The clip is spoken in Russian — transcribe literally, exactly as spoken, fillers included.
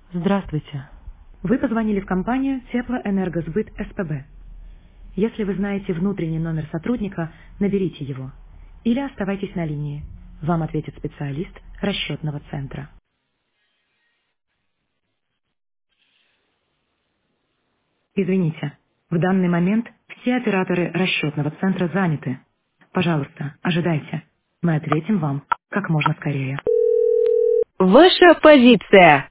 Здравствуйте. Вы позвонили в компанию Теплоэнергосбыт СПБ. Если вы знаете внутренний номер сотрудника, наберите его. Или оставайтесь на линии. Вам ответит специалист расчетного центра. Извините, в данный момент все операторы расчетного центра заняты. Пожалуйста, ожидайте. Мы ответим вам как можно скорее. Ваша позиция.